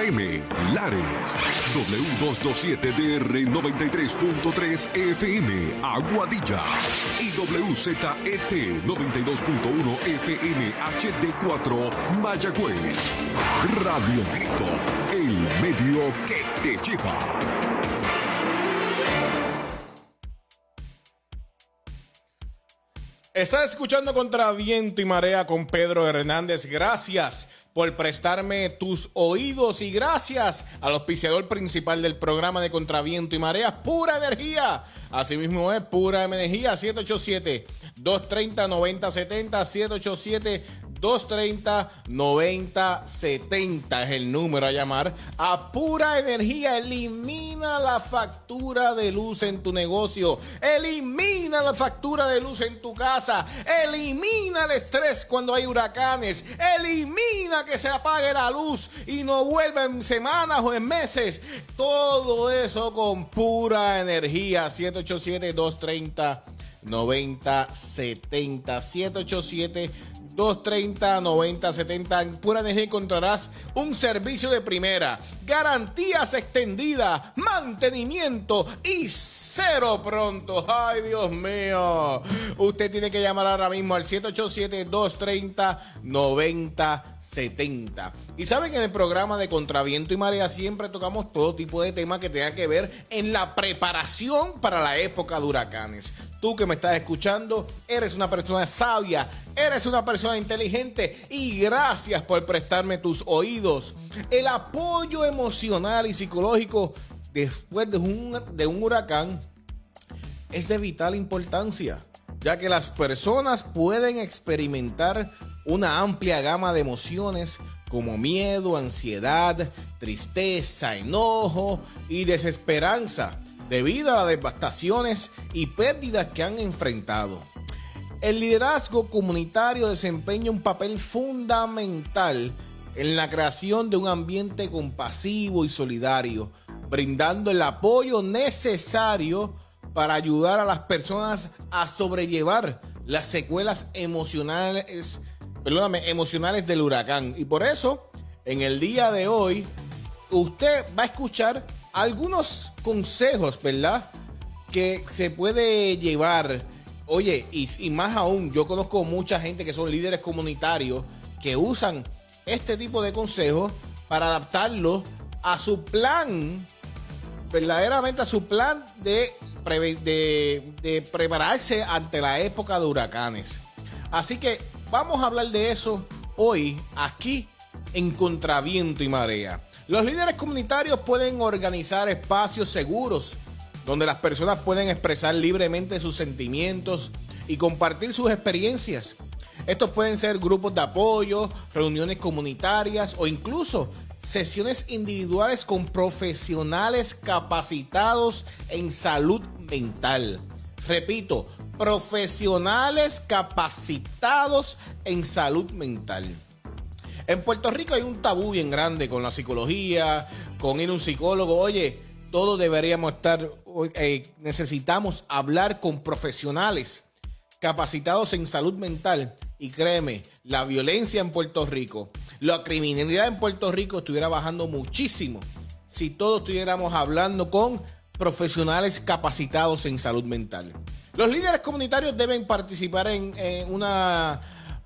AM, Lares, W227DR 93.3 FM, Aguadilla, y WZET 92.1 FM HD4, Mayagüez. Radio Grito, el medio que te lleva. Estás escuchando Contra Viento y Marea con Pedro Hernández. Gracias por prestarme tus oídos y gracias al auspiciador principal del programa de Contra Viento y Marea, Pura Energía. Asimismo es Pura Energía, 787-230-9070, 787-230-9070 es el número a llamar. A Pura Energía, elimina la factura de luz en tu negocio, elimina la factura de luz en tu casa, elimina el estrés cuando hay huracanes, elimina que se apague la luz y no vuelva en semanas o en meses. Todo eso con Pura Energía, 787-230-9070, 787-230-9070. En Pura Energía encontrarás un servicio de primera, garantías extendidas, mantenimiento y cero pronto. Ay, Dios mío. Usted tiene que llamar ahora mismo al 787-230-9070. Y saben que en el programa de Contra Viento y Marea siempre tocamos todo tipo de temas que tengan que ver en la preparación para la época de huracanes. Tú que me estás escuchando, eres una persona sabia, eres una persona inteligente y gracias por prestarme tus oídos. El apoyo emocional y psicológico después de un huracán es de vital importancia, ya que las personas pueden experimentar una amplia gama de emociones como miedo, ansiedad, tristeza, enojo y desesperanza debido a las devastaciones y pérdidas que han enfrentado. El liderazgo comunitario desempeña un papel fundamental en la creación de un ambiente compasivo y solidario, brindando el apoyo necesario para ayudar a las personas a sobrellevar las secuelas emocionales del huracán. Y por eso, en el día de hoy, usted va a escuchar algunos consejos, ¿verdad?, que se puede llevar. Oye, y más aún, yo conozco mucha gente que son líderes comunitarios que usan este tipo de consejos para adaptarlos a su plan, verdaderamente a su plan de prepararse ante la época de huracanes. Así que vamos a hablar de eso hoy, aquí en Contra Viento y Marea. Los líderes comunitarios pueden organizar espacios seguros donde las personas pueden expresar libremente sus sentimientos y compartir sus experiencias. Estos pueden ser grupos de apoyo, reuniones comunitarias o incluso sesiones individuales con profesionales capacitados en salud mental. Repito, profesionales capacitados en salud mental. En Puerto Rico hay un tabú bien grande con la psicología, con ir a un psicólogo. Oye, todos deberíamos necesitamos hablar con profesionales capacitados en salud mental. Y créeme, la violencia en Puerto Rico, la criminalidad en Puerto Rico estuviera bajando muchísimo si todos estuviéramos hablando con profesionales capacitados en salud mental. Los líderes comunitarios deben participar en una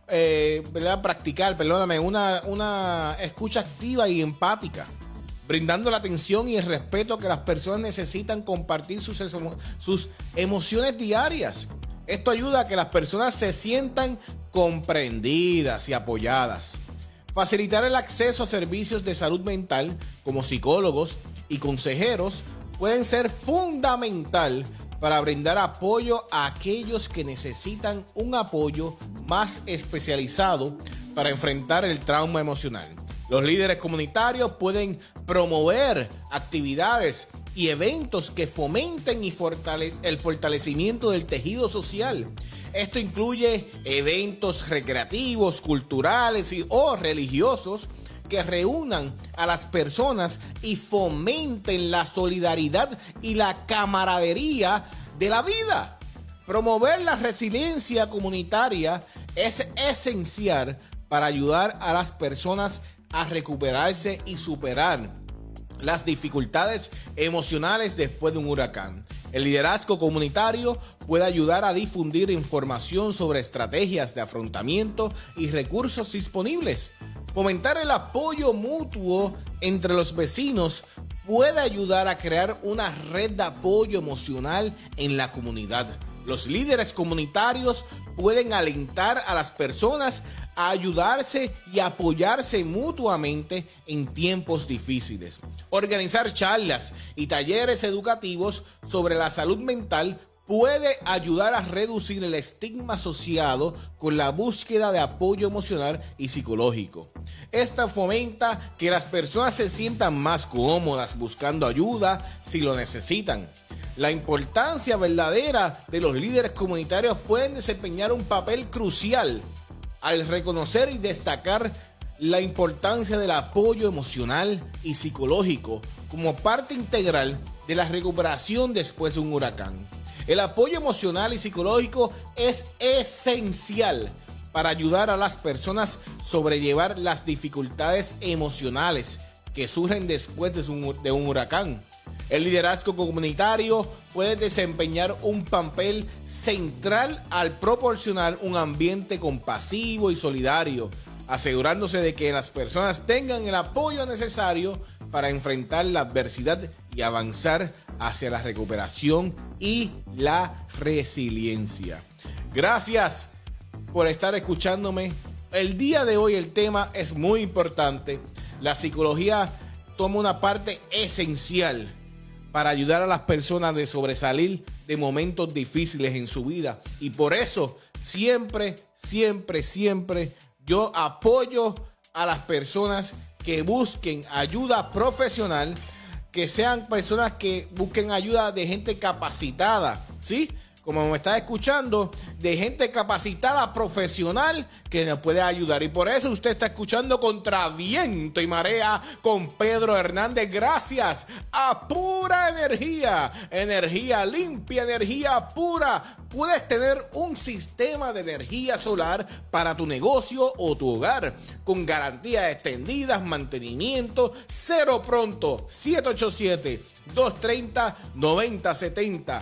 escucha activa y empática, brindando la atención y el respeto que las personas necesitan compartir sus emociones diarias. Esto ayuda a que las personas se sientan comprendidas y apoyadas. Facilitar el acceso a servicios de salud mental como psicólogos y consejeros pueden ser fundamental para brindar apoyo a aquellos que necesitan un apoyo más especializado para enfrentar el trauma emocional. Los líderes comunitarios pueden promover actividades y eventos que fomenten el fortalecimiento del tejido social. Esto incluye eventos recreativos, culturales o religiosos que reúnan a las personas y fomenten la solidaridad y la camaradería de la vida. Promover la resiliencia comunitaria es esencial para ayudar a las personas a recuperarse y superar las dificultades emocionales después de un huracán. El liderazgo comunitario puede ayudar a difundir información sobre estrategias de afrontamiento y recursos disponibles. Fomentar el apoyo mutuo entre los vecinos puede ayudar a crear una red de apoyo emocional en la comunidad. Los líderes comunitarios pueden alentar a las personas a ayudarse y apoyarse mutuamente en tiempos difíciles. Organizar charlas y talleres educativos sobre la salud mental puede ayudar a reducir el estigma asociado con la búsqueda de apoyo emocional y psicológico. Esta fomenta que las personas se sientan más cómodas buscando ayuda si lo necesitan. La importancia verdadera de los líderes comunitarios pueden desempeñar un papel crucial al reconocer y destacar la importancia del apoyo emocional y psicológico como parte integral de la recuperación después de un huracán. El apoyo emocional y psicológico es esencial para ayudar a las personas a sobrellevar las dificultades emocionales que surgen después de un huracán. El liderazgo comunitario puede desempeñar un papel central al proporcionar un ambiente compasivo y solidario, asegurándose de que las personas tengan el apoyo necesario para enfrentar la adversidad y avanzar hacia la recuperación y la resiliencia. Gracias por estar escuchándome. El día de hoy el tema es muy importante. La psicología toma una parte esencial para ayudar a las personas a sobresalir de momentos difíciles en su vida. Y por eso siempre yo apoyo a las personas que busquen ayuda profesional, que sean personas que busquen ayuda de gente capacitada, ¿sí? Como me está escuchando, de gente capacitada, profesional, que nos puede ayudar. Y por eso usted está escuchando Contra Viento y Marea con Pedro Hernández. Gracias a Pura Energía. Energía limpia, energía pura. Puedes tener un sistema de energía solar para tu negocio o tu hogar con garantías extendidas, mantenimiento, cero pronto. 787-230-9070.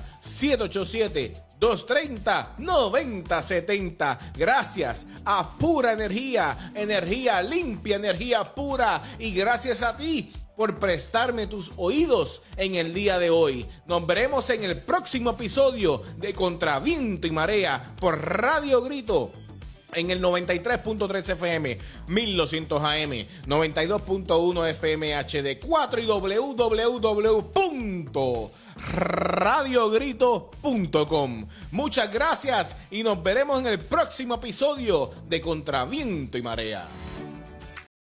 787-230-9070. Gracias a Pura Energía, energía limpia, energía pura. Y gracias a ti por prestarme tus oídos en el día de hoy. Nos veremos en el próximo episodio de Contra Viento y Marea por Radio Grito en el 93.3 FM, 1200 AM, 92.1 FM HD4 y www.radiogrito.com. Muchas gracias y nos veremos en el próximo episodio de Contra Viento y Marea.